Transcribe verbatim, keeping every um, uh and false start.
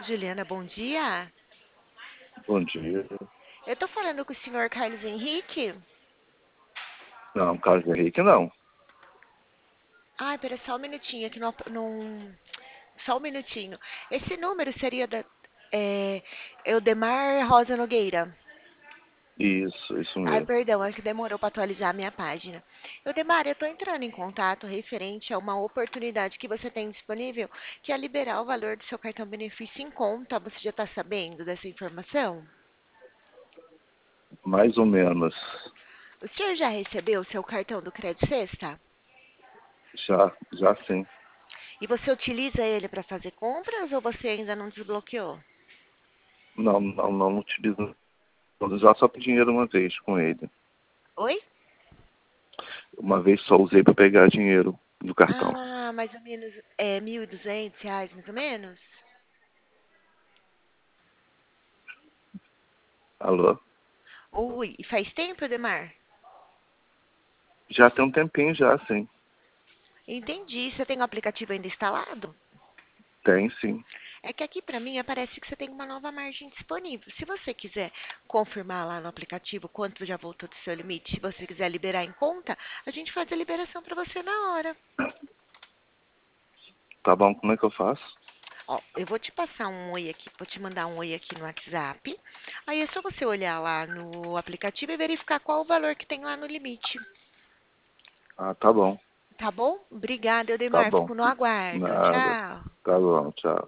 Juliana, bom dia. Bom dia. Eu tô falando com o senhor Carlos Henrique. Não, Carlos Henrique não. Ai, pera só um minutinho aqui no, num- só um minutinho. Esse número seria da é, Eudemar Rosa Nogueira. Isso, isso Ai, mesmo. perdão, é que demorou para atualizar a minha página. Eudemar, eu tô entrando em contato referente a uma oportunidade que você tem disponível, que é liberar o valor do seu cartão benefício em conta. Você já está sabendo dessa informação? Mais ou menos. O senhor já recebeu o seu cartão do Crédito Sexta? Já, já sim. E você utiliza ele para fazer compras ou você ainda não desbloqueou? Não, não, não utilizo. Eu já só pedi dinheiro uma vez com ele. Oi? Uma vez só usei para pegar dinheiro do cartão. Ah, mais ou menos é mil e duzentos reais, mais ou menos? Alô? Ui, e faz tempo, Demar? Já tem um tempinho já, sim. Entendi. Você tem o aplicativo ainda instalado? Tem sim. É que aqui para mim aparece que você tem uma nova margem disponível. Se você quiser confirmar lá no aplicativo quanto já voltou do seu limite, se você quiser liberar em conta, a gente faz a liberação para você na hora. Tá bom, como é que eu faço? Ó, eu vou te passar um oi aqui, vou te mandar um oi aqui no WhatsApp. Aí é só você olhar lá no aplicativo e verificar qual o valor que tem lá no limite. Ah, tá bom. Tá bom? Obrigada, Tá Eudemar. bom. Fico no aguardo. Nada. Tchau. Tá bom, tchau.